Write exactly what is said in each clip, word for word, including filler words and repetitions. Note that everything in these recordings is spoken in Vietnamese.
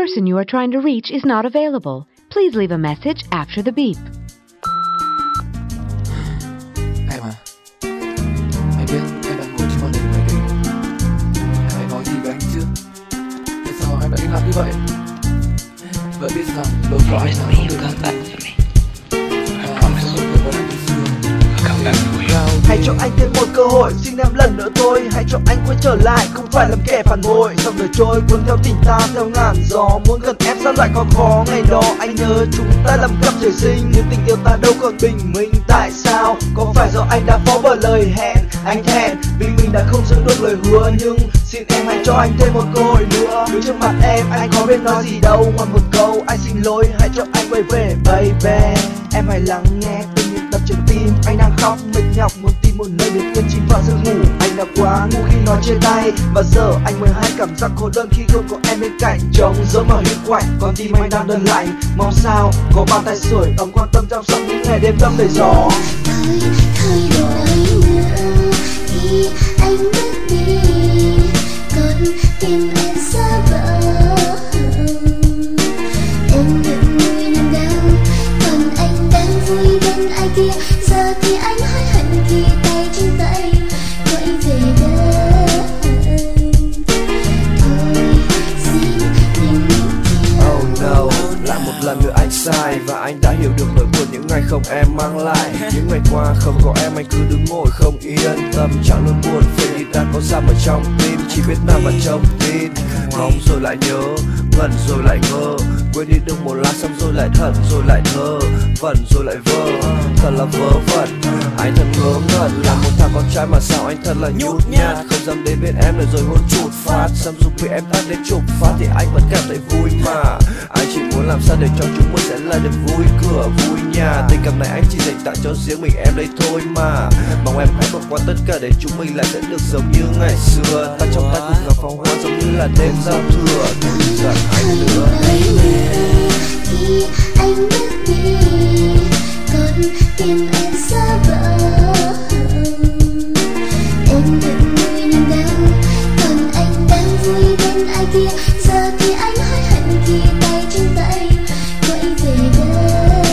person you are trying to reach is not available. Please leave a message after the beep. Em à, anh biết em đang ngồi trên con đường này đấy. Em hãy nói gì với anh chứ? Tại sao em lại làm như vậy? Vậy biết rằng lỗi của anh là không được ngăn chặn. Hãy cho anh thêm một cơ hội, xin em lần nữa thôi. Hãy cho anh quay trở lại, không phải làm kẻ phản bội. Dòng đời trôi cuốn theo tình ta theo ngàn gió. Muốn gần em sao lại có khó ngày đó. Anh nhớ chúng ta làm cặp trời sinh, nhưng tình yêu ta đâu còn bình minh. Tại sao? Có phải do anh đã phó bờ lời hẹn? Anh thẹn vì mình đã không giữ được lời hứa. Nhưng xin em hãy cho anh thêm một cơ hội nữa. Đứng trước mặt em, anh có biết nói gì đâu. Ngoài một câu, anh xin lỗi, hãy cho anh quay về baby. Em hãy lắng nghe từng nhịp đập trên tim. Anh đang khóc mệt nhọc, muốn tìm một nơi để yên chìm vào giấc ngủ. Anh đã quá ngu khi nói chia tay, và giờ anh mới hay cảm giác cô đơn khi không có em bên cạnh. Trống rỗng mà huyết quạnh, còn tim anh đang đơn lạnh. Mong sao có bàn tay sưởi ấm quan tâm chăm sóc những ngày đêm đẫm đầy gió. Thôi, thôi đừng nói nữa khi anh bước đi, còn tim em xa vỡ. Em đừng nuối niềm đau, còn anh đang vui bên ai kia. Giờ thì anh hối hận khi tay trên tay gọi về đây. Thôi xin đừng yêu. Oh no, lại một lần nữa anh sai, và anh đã hiểu được nỗi buồn những ngày không em mang lại. Những ngày qua không có em anh cứ đứng ngồi không yên tâm, chẳng luôn buồn phiền đi ta có giam ở trong tim. Chỉ biết nằm ở trong tin, ngóng rồi lại nhớ, ngẩn rồi lại ngơ. Quên đi được một lát xong rồi lại thận rồi lại thơ, vẩn rồi lại vơ, thật là vớ vẩn. Anh thật ngớ ngẩn, là một thằng con trai mà sao anh thật là nhút nhát. Không dám đến bên em nữa rồi hôn chụt phát, xong dục bị em tắt đến chục phát thì anh vẫn cảm thấy vui mà. Anh chỉ muốn làm sao để cho chúng mình sẽ lại được vui cửa vui nhà. Tình cảm này anh chỉ dành tặng cho riêng mình em đây thôi mà. Mong em hãy bỏ qua tất cả để chúng mình lại sẽ được giống như ngày xưa. Ta trong tay cùng ngắm pháo hoa giống như là đêm giao thừa. Đừng giận anh nữa. Khi anh bước đi, còn tim em xa vỡ. Em đừng nuối niềm đau, còn anh đang vui bên ai kia. Giờ thì anh hối hận khi tay trên tay gọi về đây.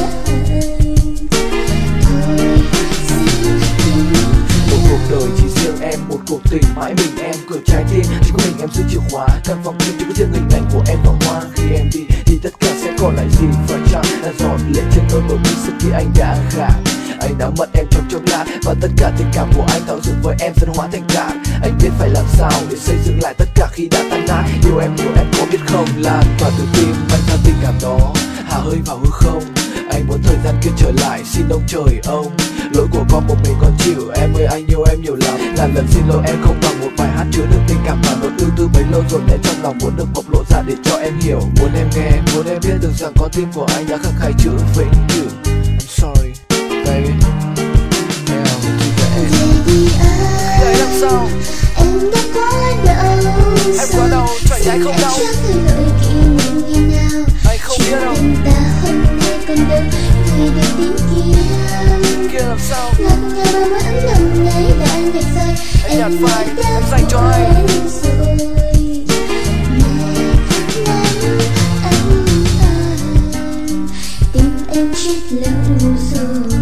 Thôi xin đừng yêu. Một cuộc đời chỉ riêng em, một cuộc tình mãi mình em. Cửa trái tim chỉ có mình em giữ chìa khóa. Căn phòng kia chỉ có riêng hình ảnh của em và hoa. Khi em đi thì tất cả sẽ còn lại gì? Phải chăng là giọt lệ trên đôi bờ mi sau khi anh đã khạc? Anh đã mất em trong chốc lát, và tất cả tình cảm của anh tạo dựng với em dần hóa thành cạn. Anh biết phải làm sao để xây dựng lại tất cả khi đã tan nát. Yêu em nhiều em có biết không, lan tỏa từ tim anh theo tình cảm đó, hạ hơi vào hư không. Anh muốn thời gian kia trở lại, xin ông trời ông. Lỗi của con một mình con chịu, em ơi anh yêu em nhiều lắm. Ngàn lần xin lỗi em không bằng một bài hát chứa được tình cảm và nỗi ưu tư bấy lâu rồi nên trong lòng muốn được bộc lộ ra để cho em hiểu. Muốn em nghe, muốn em biết được rằng con tim của anh đã khắc khai chữ vĩnh cửu. I'm sorry, baby. Vậy làm sao? Em đã quá đâu. Em quá đâu, chẳng nhẽ không đâu. Anh không biết đâu. Ta hôm nay còn đâu người được tiếng kia. Kia làm sao? Ngọt ngào mà vẫn nồng nấy đã anh nhặt phai. Anh nhặt phai, em dành cho anh. Tim em chết lâu rồi.